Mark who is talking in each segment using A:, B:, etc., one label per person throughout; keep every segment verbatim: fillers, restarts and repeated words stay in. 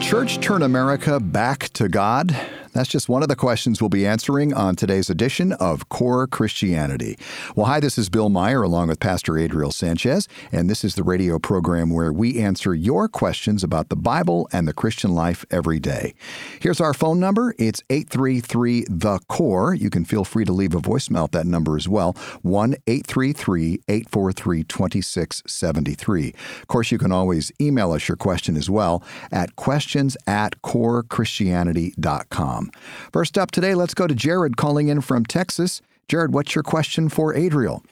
A: church turn America back to God? That's just one of the questions we'll be answering on today's edition of Core Christianity. Well, hi, this is Bill Meyer along with Pastor Adriel Sanchez, and this is the radio program where we answer your questions about the Bible and the Christian life every day. Here's our phone number. It's eight three three, the C O R E. You can feel free to leave a voicemail at that number as well, one eight three three, eight four three, two six seven three. Of course, you can always email us your question as well at questions at core christianity dot com. First up today, let's go to Jared calling in from Texas. Jared, what's your question for Adriel?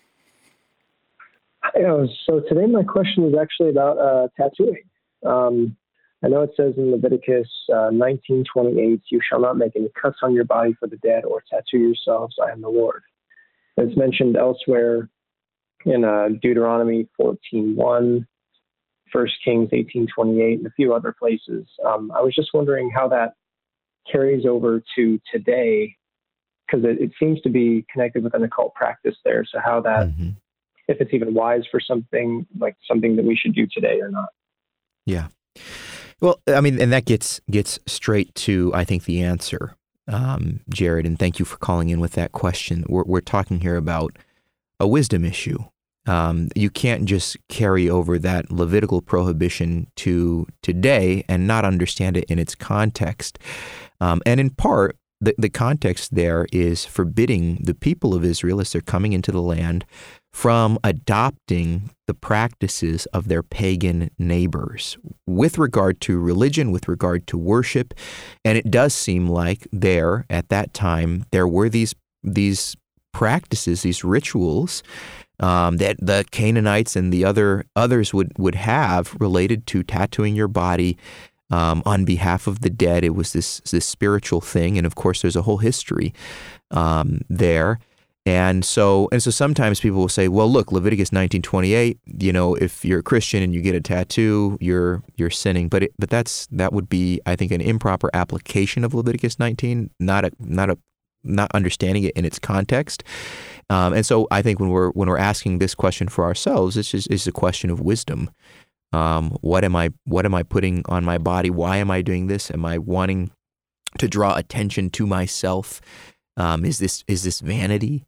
B: Hi, so today my question is actually about uh, tattooing. Um, I know it says in Leviticus uh, nineteen twenty-eight, you shall not make any cuts on your body for the dead or tattoo yourselves. I am the Lord. It's mentioned elsewhere in uh, Deuteronomy fourteen one, First Kings eighteen twenty-eight, and a few other places. Um, I was just wondering how that carries over to today, because it, it seems to be connected with an occult practice there. So how that, mm-hmm. if it's even wise for something like something that we should do today or not.
C: Yeah. Well, I mean, and that gets gets straight to, I think, the answer, um, Jared, and thank you for calling in with that question. We're, we're talking here about a wisdom issue. Um, you can't just carry over that Levitical prohibition to today and not understand it in its context. Um, and in part, the, the context there is forbidding the people of Israel, as they're coming into the land, from adopting the practices of their pagan neighbors with regard to religion, with regard to worship. And it does seem like there, at that time, there were these these practices, these rituals um, that the Canaanites and the other others would, would have related to tattooing your body um, on behalf of the dead. It was this this spiritual thing, and of course, there's a whole history um, there. And so, and so, sometimes people will say, "Well, look, Leviticus nineteen twenty-eight. You know, if you're a Christian and you get a tattoo, you're you're sinning." But it, but that's that would be, I think, an improper application of Leviticus nineteen, not a not a not understanding it in its context. Um, and so, I think when we're when we're asking this question for ourselves, it's just it's a question of wisdom. Um, what am I what am I putting on my body? Why am I doing this? Am I wanting to draw attention to myself? Um, is this is this vanity?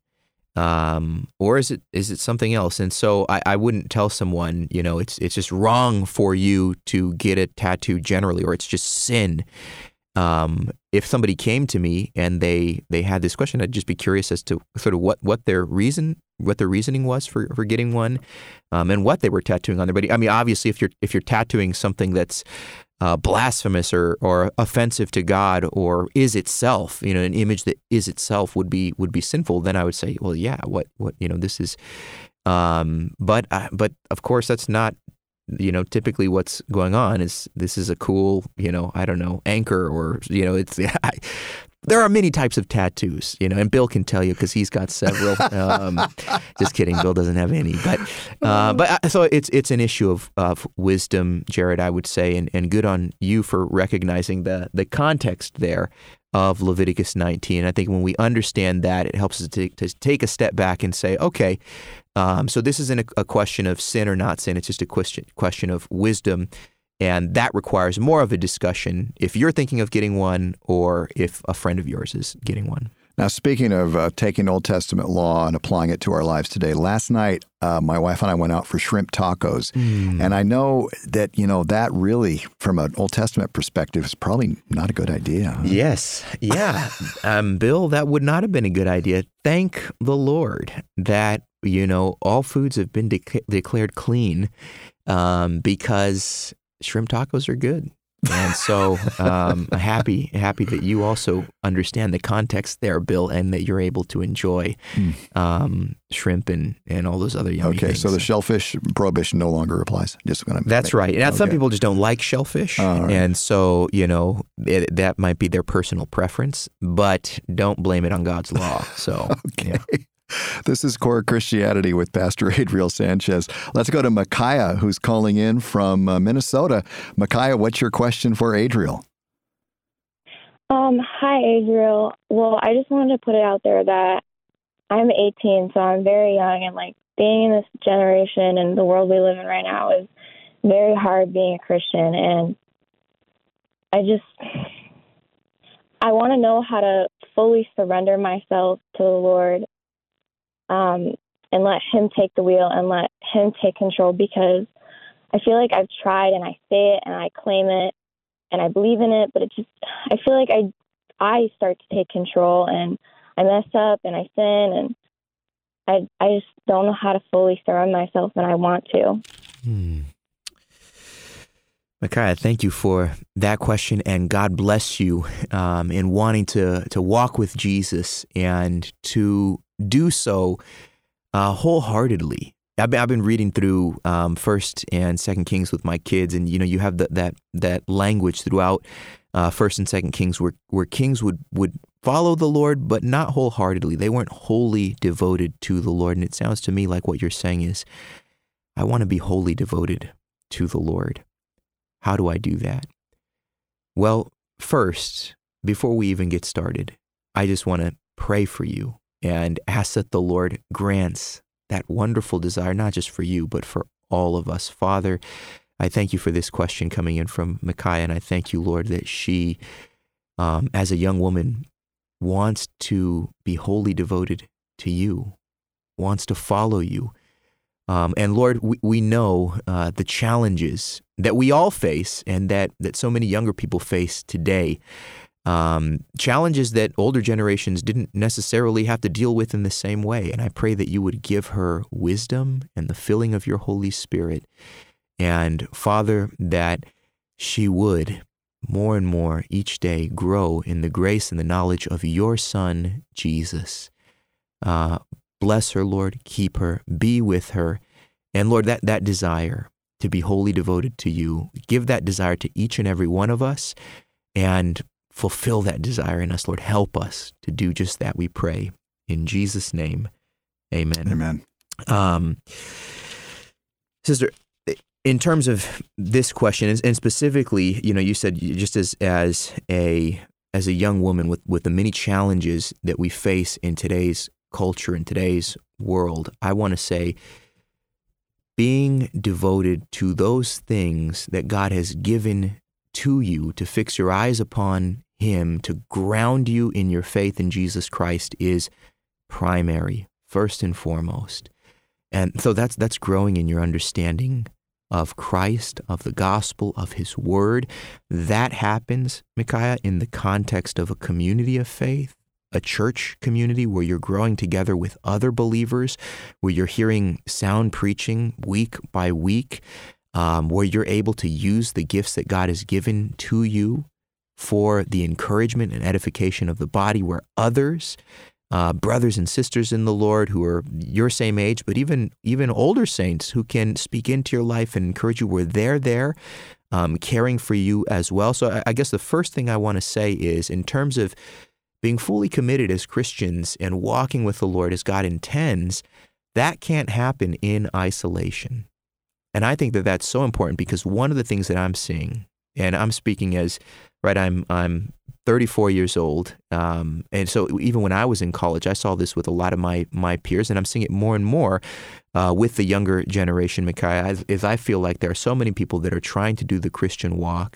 C: Um, or is it is it something else? And so I, I wouldn't tell someone, you know, it's it's just wrong for you to get a tattoo generally, or it's just sin. Um, if somebody came to me and they they had this question, I'd just be curious as to sort of what, what their reason what their reasoning was for, for getting one, um, and what they were tattooing on their body. I mean, obviously, if you're if you're tattooing something that's uh, blasphemous or or offensive to God, or is itself, you know, an image that is itself would be would be sinful, then I would say, well, yeah, what what you know, this is. Um, but uh, but of course, that's not. You know, typically what's going on is this is a cool, you know, I don't know, anchor, or, you know, it's, I, there are many types of tattoos, you know, and Bill can tell you because he's got several. Um, just kidding. Bill doesn't have any, but, uh, but so it's, it's an issue of, of wisdom, Jared, I would say, and, and good on you for recognizing the, the context there of Leviticus nineteen. I think when we understand that, it helps us to, to take a step back and say, okay, um, so this isn't a, a question of sin or not sin. It's just a question question of wisdom, and that requires more of a discussion if you're thinking of getting one or if a friend of yours is getting one.
A: Now, speaking of uh, taking Old Testament law and applying it to our lives today, last night, uh, my wife and I went out for shrimp tacos. Mm. And I know that, you know, that really, from an Old Testament perspective, is probably not a good idea. Huh?
C: Yes. Yeah. um, Bill, that would not have been a good idea. Thank the Lord that, you know, all foods have been de- declared clean um, because shrimp tacos are good. And so um, happy happy that you also understand the context there, Bill, and that you're able to enjoy mm. um, shrimp and, and all those other yummy
A: okay,
C: things.
A: So the shellfish prohibition no longer applies. Just gonna
C: That's
A: make,
C: right. Now,
A: okay.
C: Some people just don't like shellfish,
A: oh, right.
C: and so, you know, it, that might be their personal preference, but don't blame it on God's law. So,
A: okay.
C: Yeah.
A: This is Core Christianity with Pastor Adriel Sanchez. Let's go to Micaiah, who's calling in from uh, Minnesota. Micaiah, what's your question for Adriel?
D: Um, hi, Adriel. Well, I just wanted to put it out there that I'm eighteen, so I'm very young, and like being in this generation and the world we live in right now is very hard being a Christian. And I just, I want to know how to fully surrender myself to the Lord, um, and let Him take the wheel and let Him take control, because I feel like I've tried and I say it and I claim it and I believe in it, but it just, I feel like I, I start to take control and I mess up and I sin, and I, I just don't know how to fully surrender myself, and I want to.
C: Hmm. Micaiah, thank you for that question, and God bless you um, in wanting to to walk with Jesus and to do so uh, wholeheartedly. I've been, I've been reading through um, First and Second Kings with my kids, and you know you have the, that that language throughout uh, First and Second Kings where where kings would would follow the Lord, but not wholeheartedly. They weren't wholly devoted to the Lord, and it sounds to me like what you're saying is, I want to be wholly devoted to the Lord. How do I do that? Well, first, before we even get started, I just want to pray for you and ask that the Lord grants that wonderful desire, not just for you, but for all of us. Father, I thank you for this question coming in from Micaiah, and I thank you, Lord, that she, um, as a young woman, wants to be wholly devoted to you, wants to follow you. Um, and Lord, we, we know uh, the challenges that we all face and that, that so many younger people face today. Um, challenges that older generations didn't necessarily have to deal with in the same way. And I pray that you would give her wisdom and the filling of your Holy Spirit. And Father, that she would more and more each day grow in the grace and the knowledge of your Son, Jesus. Uh, bless her, Lord. Keep her. Be with her. And Lord, that, that desire to be wholly devoted to you, give that desire to each and every one of us and fulfill that desire in us, Lord. Help us to do just that, we pray. In Jesus' name, amen.
A: Amen.
C: Um, Sister, in terms of this question, and specifically, you know, you said just as as a as a young woman with, with the many challenges that we face in today's culture, in today's world, I want to say being devoted to those things that God has given to you to fix your eyes upon Him, to ground you in your faith in Jesus Christ is primary, first and foremost. And so that's that's growing in your understanding of Christ, of the gospel, of His word. That happens, Micaiah, in the context of a community of faith, a church community where you're growing together with other believers, where you're hearing sound preaching week by week, um, where you're able to use the gifts that God has given to you for the encouragement and edification of the body, where others, uh, brothers and sisters in the Lord who are your same age, but even even older saints who can speak into your life and encourage you, where they're there, um, caring for you as well. So I, I guess the first thing I want to say is, in terms of being fully committed as Christians and walking with the Lord as God intends, that can't happen in isolation. And I think that that's so important, because one of the things that I'm seeing, and I'm speaking as, right, I'm I'm thirty-four years old, um, and so even when I was in college, I saw this with a lot of my my peers, and I'm seeing it more and more uh, with the younger generation, Micaiah, as, as I feel like there are so many people that are trying to do the Christian walk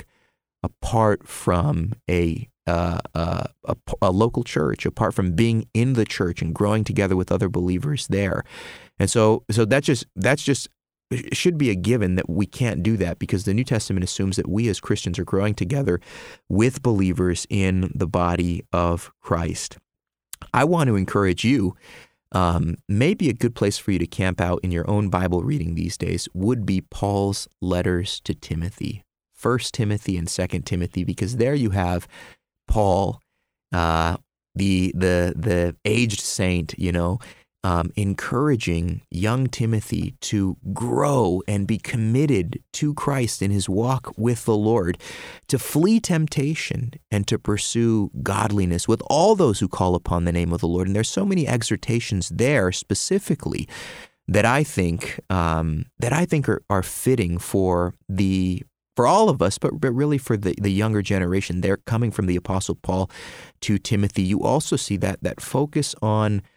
C: apart from a Uh, uh, a, a local church, apart from being in the church and growing together with other believers there. And so so that just that's just it should be a given that we can't do that, because the New Testament assumes that we as Christians are growing together with believers in the body of Christ. I want to encourage you, um, maybe a good place for you to camp out in your own Bible reading these days would be Paul's letters to Timothy, First Timothy and Second Timothy, because there you have Paul, uh, the the the aged saint, you know, um, encouraging young Timothy to grow and be committed to Christ in his walk with the Lord, to flee temptation and to pursue godliness with all those who call upon the name of the Lord. And there's so many exhortations there specifically that I think um, that I think are, are fitting for the for all of us, but but really for the, the younger generation. They're coming from the Apostle Paul to Timothy. You also see that that focus on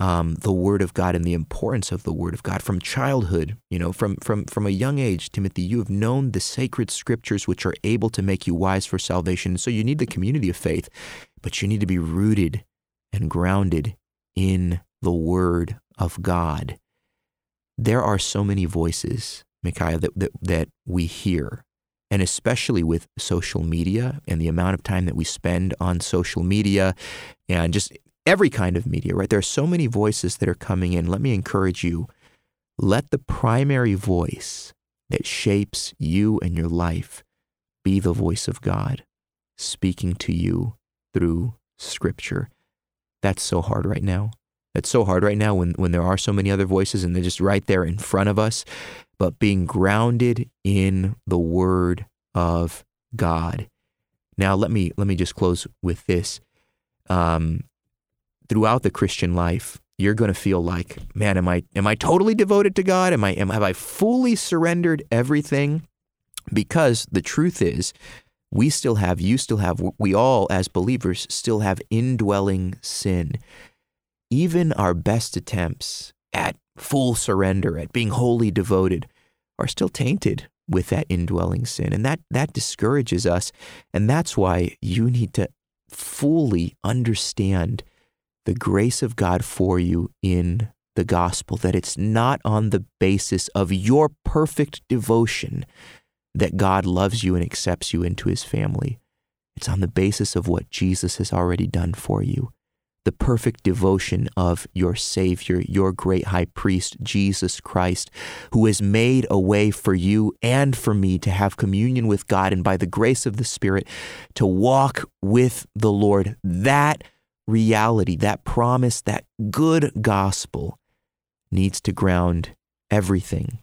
C: um, the Word of God and the importance of the Word of God from childhood. You know, from from from a young age, Timothy, you have known the sacred Scriptures which are able to make you wise for salvation. So you need the community of faith, but you need to be rooted and grounded in the Word of God. There are so many voices, Micaiah, that, that, that we hear, and especially with social media and the amount of time that we spend on social media and just every kind of media, right? There are so many voices that are coming in. Let me encourage you, let the primary voice that shapes you and your life be the voice of God speaking to you through Scripture. That's so hard right now. That's so hard right now when, when there are so many other voices and they're just right there in front of us. But being grounded in the Word of God. Now, let me let me just close with this. Um, throughout the Christian life, you're going to feel like, man, am I am I totally devoted to God? Am I am have I fully surrendered everything? Because the truth is, we still have, you still have, we all as believers still have indwelling sin. Even our best attempts at full surrender, at being wholly devoted, are still tainted with that indwelling sin. And that that discourages us. And that's why you need to fully understand the grace of God for you in the gospel, that it's not on the basis of your perfect devotion that God loves you and accepts you into his family. It's on the basis of what Jesus has already done for you. The perfect devotion of your Savior, your great high priest, Jesus Christ, who has made a way for you and for me to have communion with God and by the grace of the Spirit to walk with the Lord. That reality, that promise, that good gospel needs to ground everything.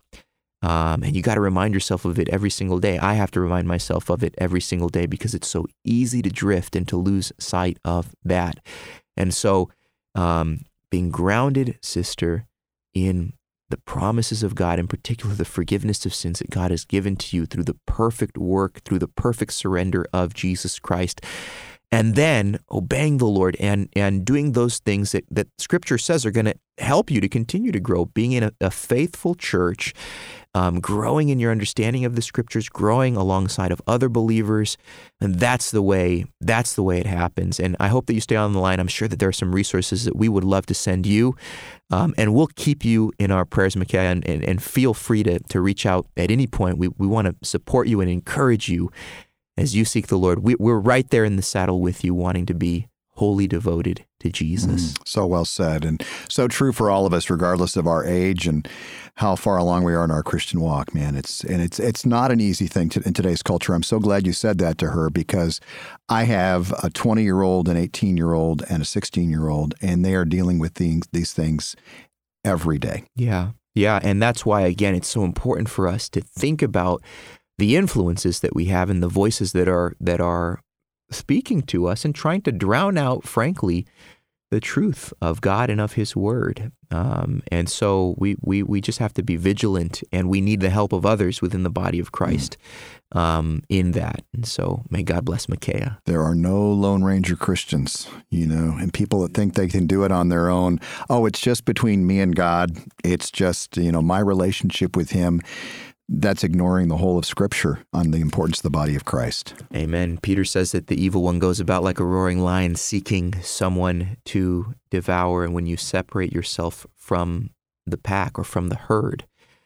C: Um, and you got to remind yourself of it every single day. I have to remind myself of it every single day because it's so easy to drift and to lose sight of that. And so um, being grounded, sister, in the promises of God, in particular the forgiveness of sins that God has given to you through the perfect work, through the perfect surrender of Jesus Christ, and then obeying the Lord and and doing those things that, that Scripture says are going to help you to continue to grow, being in a, a faithful church, um, growing in your understanding of the Scriptures, growing alongside of other believers, and that's the way that's the way it happens. And I hope that you stay on the line. I'm sure that there are some resources that we would love to send you, um, and we'll keep you in our prayers, Micaiah, and, and, and feel free to to reach out at any point. We we want to support you and encourage you as you seek the Lord. We, we're right there in the saddle with you, wanting to be wholly devoted to Jesus.
A: Mm, so well said, and so true for all of us, regardless of our age and how far along we are in our Christian walk, man. It's and it's it's not an easy thing to, in today's culture. I'm so glad you said that to her, because I have a twenty-year-old, an eighteen-year-old, and a sixteen-year-old, and they are dealing with these, these things every day.
C: Yeah, yeah, and that's why, again, it's so important for us to think about the influences that we have and the voices that are that are speaking to us and trying to drown out, frankly, the truth of God and of his word. Um, and so we, we we just have to be vigilant, and we need the help of others within the body of Christ mm. um, in that. And so may God bless Micaiah.
A: There are no Lone Ranger Christians, you know, and people that think they can do it on their own. Oh, it's just between me and God. It's just, you know, my relationship with him. That's ignoring the whole of Scripture on the importance of the body of Christ.
C: Amen. Peter says that the evil one goes about like a roaring lion, seeking someone to devour. And when you separate yourself from the pack or from the herd,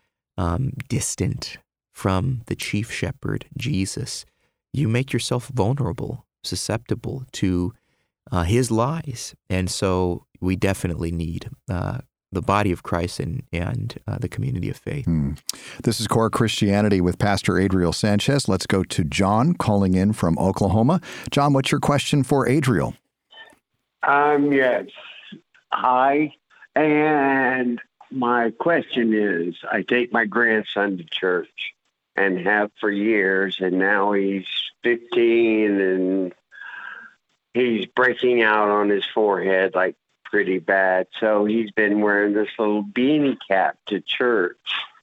C: um, distant from the chief shepherd, Jesus, you make yourself vulnerable, susceptible to uh, his lies. And so we definitely need uh the body of Christ and, and uh, the community of faith.
A: Hmm. This is Core Christianity with Pastor Adriel Sanchez. Let's go to John calling in from Oklahoma. John, what's your question for Adriel?
E: Um, yes. Hi. And my question is, I take my grandson to church and have for years, and now he's fifteen and he's breaking out on his forehead like pretty bad. So he's been wearing this little beanie cap to church,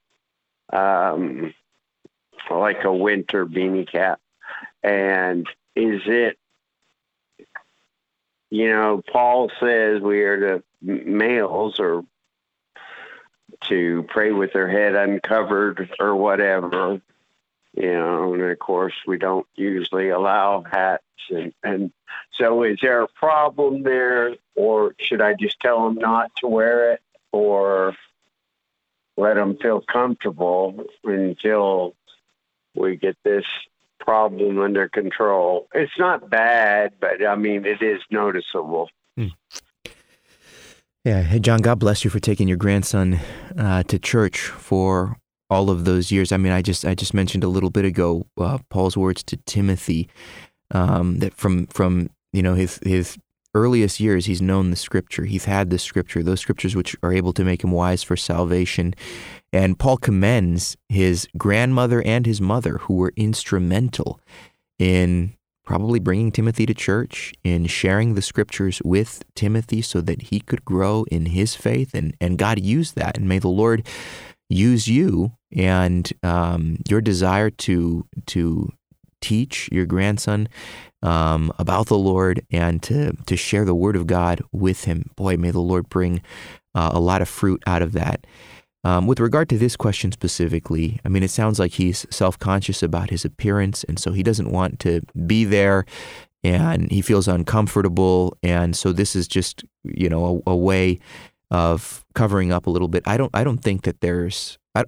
E: um, like a winter beanie cap. And is it, you know, Paul says we are to males or to pray with their head uncovered or whatever, you know, and of course we don't usually allow hats. And, and so is there a problem there, or should I just tell them not to wear it, or let them feel comfortable until we get this problem under control? It's not bad, but I mean, it is noticeable.
C: Hmm. Yeah. Hey, John, God bless you for taking your grandson uh, to church for all of those years. I mean, I just I just mentioned a little bit ago uh, Paul's words to Timothy, um, that from from you know his his earliest years, he's known the Scripture. He's had the Scripture, those Scriptures which are able to make him wise for salvation. And Paul commends his grandmother and his mother, who were instrumental in probably bringing Timothy to church, in sharing the Scriptures with Timothy so that he could grow in his faith. And, and God used that. And may the Lord use you and um, your desire to to teach your grandson um, about the Lord and to to share the Word of God with him. Boy, may the Lord bring uh, a lot of fruit out of that. Um, with regard to this question specifically, I mean, it sounds like he's self-conscious about his appearance, and so he doesn't want to be there, and he feels uncomfortable, and so this is just, you know, a, a way of covering up a little bit. I don't, I don't think that there's I,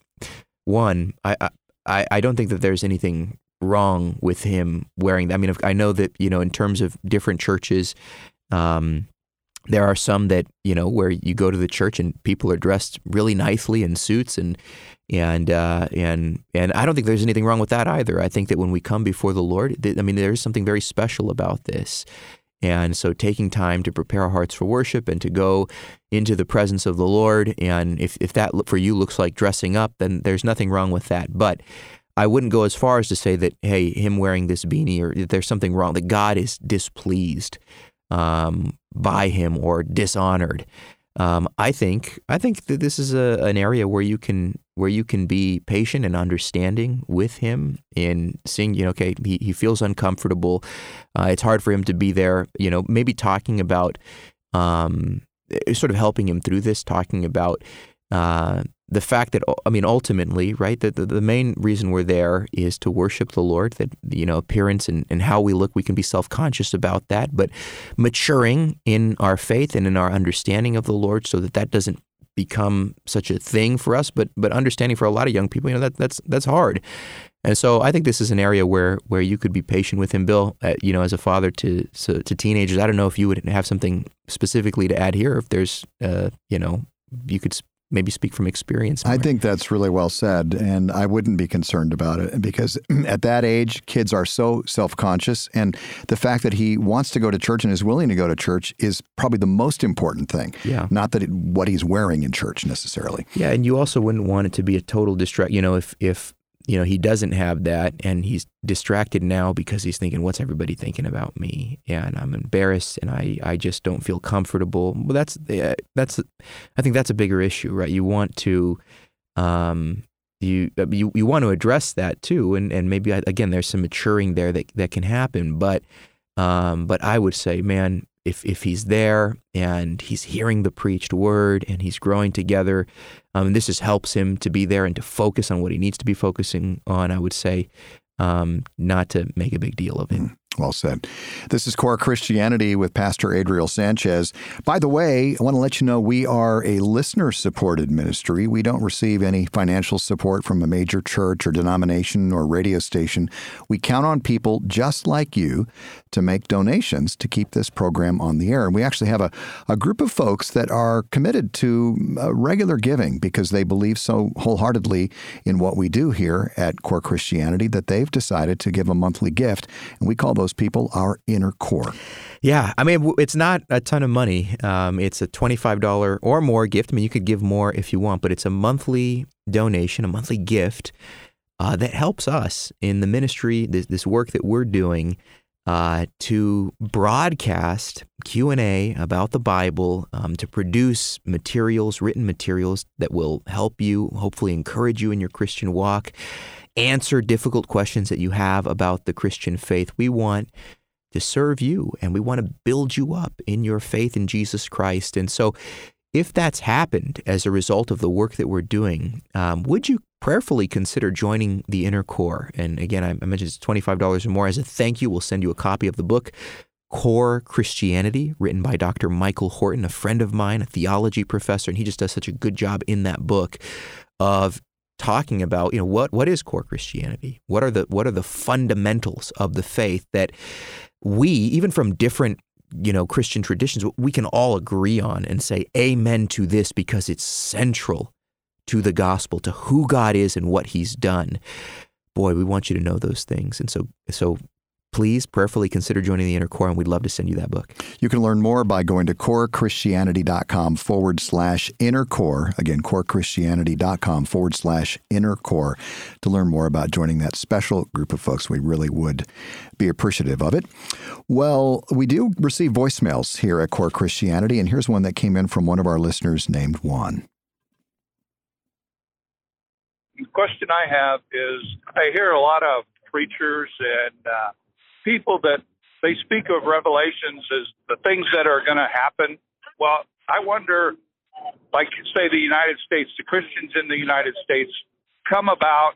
C: one. I, I, I don't think that there's anything wrong with him wearing that. I mean, I know that, you know, in terms of different churches, um, there are some that, you know, where you go to the church and people are dressed really nicely in suits, and and uh, and and I don't think there's anything wrong with that either. I think that when we come before the Lord, I mean, there's something very special about this. And so taking time to prepare our hearts for worship and to go into the presence of the Lord, and if, if that for you looks like dressing up, then there's nothing wrong with that. But I wouldn't go as far as to say that, hey, him wearing this beanie, or that there's something wrong, that God is displeased um, by him or dishonored. Um, I think I think that this is a, an area where you can where you can be patient and understanding with him in seeing, you know, okay, he, he feels uncomfortable. Uh, it's hard for him to be there, you know, maybe talking about, um, sort of helping him through this, talking about uh, the fact that, I mean, ultimately, right, that the, the main reason we're there is to worship the Lord, that, you know, appearance and, and how we look, we can be self-conscious about that, but maturing in our faith and in our understanding of the Lord so that that doesn't become such a thing for us, but but understanding for a lot of young people, you know, that that's that's hard. And so I think this is an area where where you could be patient with him, Bill, uh, you know, as a father to so, to teenagers. I don't know if you would have something specifically to add here, or if there's, uh, you know, you could maybe speak from experience more.
A: I think that's really well said, and I wouldn't be concerned about it, because at that age, kids are so self-conscious, and the fact that he wants to go to church and is willing to go to church is probably the most important thing.
C: Yeah. Not
A: that it, what he's wearing in church necessarily.
C: Yeah, and you also wouldn't want it to be a total distract. You know, if if you know he doesn't have that and he's distracted now because he's thinking, what's everybody thinking about me? Yeah, and I'm embarrassed, and I, I just don't feel comfortable. Well, that's uh, that's I think that's a bigger issue, right? You want to um you you you want to address that too, and and maybe again there's some maturing there that that can happen, but um but I would say, man, if if he's there and he's hearing the preached word and he's growing together, um, and this just helps him to be there and to focus on what he needs to be focusing on, I would say, um, not to make a big deal of it.
A: Mm. Well said. This is Core Christianity with Pastor Adriel Sanchez. By the way, I want to let you know we are a listener-supported ministry. We don't receive any financial support from a major church or denomination or radio station. We count on people just like you to make donations to keep this program on the air. And we actually have a, a group of folks that are committed to uh, regular giving because they believe so wholeheartedly in what we do here at Core Christianity that they've decided to give a monthly gift. And we call those people our inner core.
C: Yeah, I mean, it's not a ton of money. Um, it's a twenty-five dollars or more gift. I mean, you could give more if you want, but it's a monthly donation, a monthly gift uh, that helps us in the ministry, this, this work that we're doing uh, to broadcast Q and A about the Bible, um, to produce materials, written materials that will help you, hopefully encourage you in your Christian walk, answer difficult questions that you have about the Christian faith. We want to serve you, and we want to build you up in your faith in Jesus Christ. And so if that's happened as a result of the work that we're doing, um, would you prayerfully consider joining the Inner Core? And again, I mentioned it's twenty-five dollars or more. As a thank you, we'll send you a copy of the book, Core Christianity, written by Doctor Michael Horton, a friend of mine, a theology professor, and he just does such a good job in that book of talking about, you know, what what is core Christianity? What are the what are the fundamentals of the faith that we, even from different, you know, Christian traditions, we can all agree on and say amen to this because it's central to the gospel, to who God is and what he's done. Boy, we want you to know those things. And so so please prayerfully consider joining the Inner Core, and we'd love to send you that book.
A: You can learn more by going to corechristianity.com forward slash inner core. Again, corechristianity.com forward slash inner core to learn more about joining that special group of folks. We really would be appreciative of it. Well, we do receive voicemails here at Core Christianity, and here's one that came in from one of our listeners named Juan.
F: The question I have is, I hear a lot of preachers and uh, people that they speak of Revelations as the things that are going to happen. Well, I wonder, like, say, the United States, the Christians in the United States come about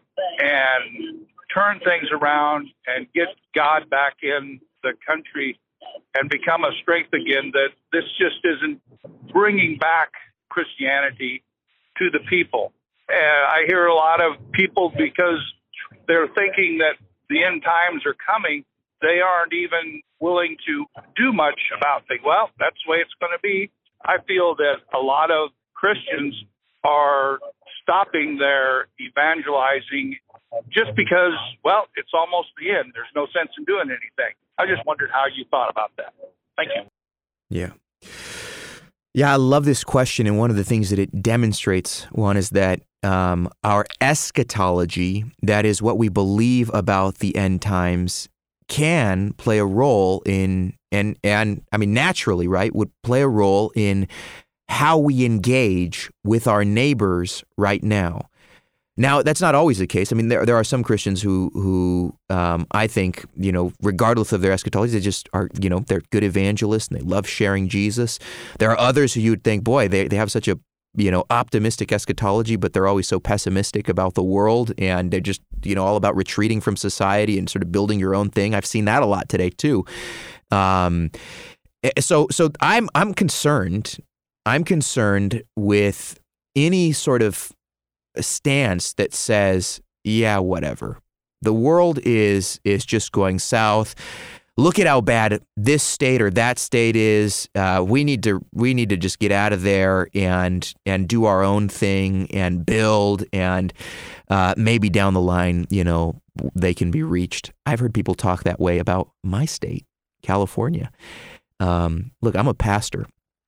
F: and turn things around and get God back in the country and become a strength again, that this just isn't bringing back Christianity to the people. And I hear a lot of people, because they're thinking that the end times are coming, they aren't even willing to do much about things. Well, that's the way it's going to be. I feel that a lot of Christians are stopping their evangelizing just because, well, it's almost the end. There's no sense in doing anything. I just wondered how you thought about that. Thank you.
C: Yeah. Yeah, I love this question. And one of the things that it demonstrates, one, is that um, our eschatology, that is what we believe about the end times, can play a role in, and, and I mean, naturally, right, would play a role in how we engage with our neighbors right now. Now, that's not always the case. I mean, there there are some Christians who, who um, I think, you know, regardless of their eschatology, they just are, you know, they're good evangelists and they love sharing Jesus. There are others who you would think, boy, they, they have such a, you know, optimistic eschatology, but they're always so pessimistic about the world, and they're just, you know, all about retreating from society and sort of building your own thing. I've seen that a lot today too. Um, so so I'm I'm concerned. I'm concerned with any sort of stance that says, yeah, whatever. The world is is just going south. Look at how bad this state or that state is. Uh, we need to we need to just get out of there and and do our own thing and build, and uh, maybe down the line, you know, they can be reached. I've heard people talk that way about my state, California. Um, look, I'm a pastor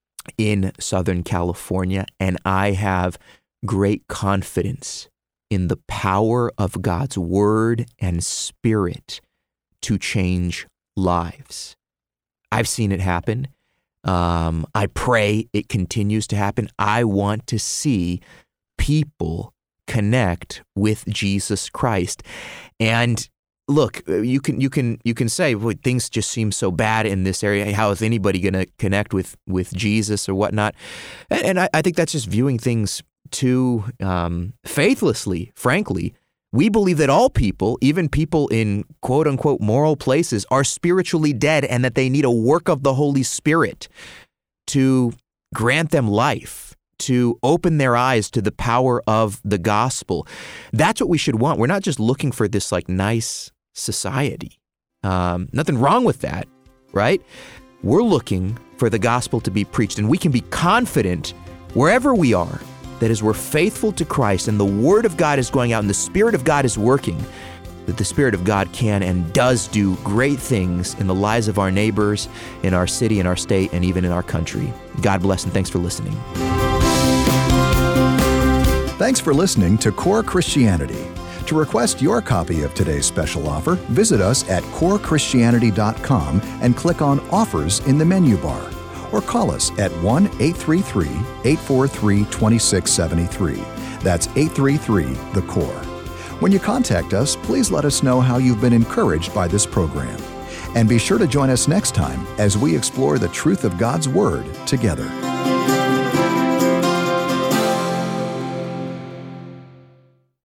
C: in Southern California, and I have great confidence in the power of God's word and spirit to change lives. I've seen it happen. Um, I pray it continues to happen. I want to see people connect with Jesus Christ. And look, you can you can you can say, well, things just seem so bad in this area. How is anybody going to connect with with Jesus or whatnot? And, and I, I think that's just viewing things too um, faithlessly, frankly. We believe that all people, even people in quote unquote moral places, are spiritually dead, and that they need a work of the Holy Spirit to grant them life, to open their eyes to the power of the gospel. That's what we should want. We're not just looking for this like nice society. Um, nothing wrong with that, right? We're looking for the gospel to be preached, and we can be confident wherever we are that as we're faithful to Christ and the Word of God is going out and the Spirit of God is working, that the Spirit of God can and does do great things in the lives of our neighbors, in our city, in our state, and even in our country. God bless, and thanks for listening.
A: Thanks for listening to Core Christianity. To request your copy of today's special offer, visit us at core christianity dot com and click on Offers in the menu bar, or call us at one eight three three, eight four three, two six seven three. That's eight three three, the core. When you contact us, please let us know how you've been encouraged by this program. And be sure to join us next time as we explore the truth of God's Word together.